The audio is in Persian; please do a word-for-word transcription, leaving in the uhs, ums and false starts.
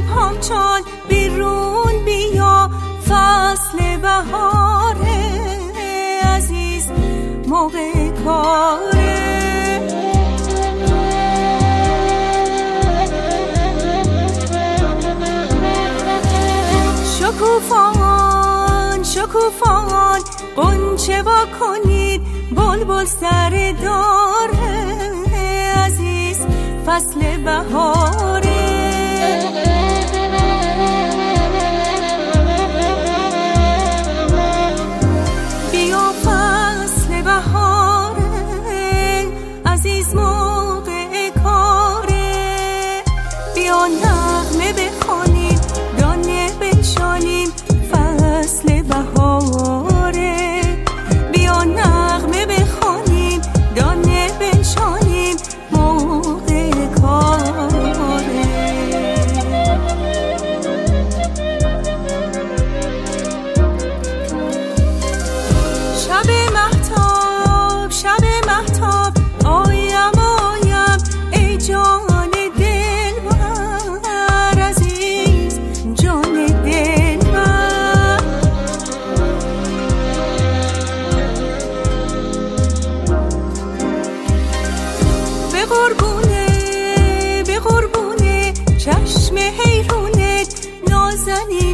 پامچال بیرون بیا، فصل بهاره عزیز، موقع کاره. شکوفان شکوفان غنچه وا کنید، بلبل سر داره عزیز، فصل بهاره. بیا فصل بهاره عزیز، موقع کاره. بیا نغمه بخوانیم، دانه بنشانیم، فصل بهاره. بیا نغمه بخوانیم، دانه بنشانیم، موقع کاره. شب مهتاب شب مهتاب آیم آیم ای جان دلبر عزیز، جان دلبر. به قربونه به قربونه چشم حیرونت، نازنین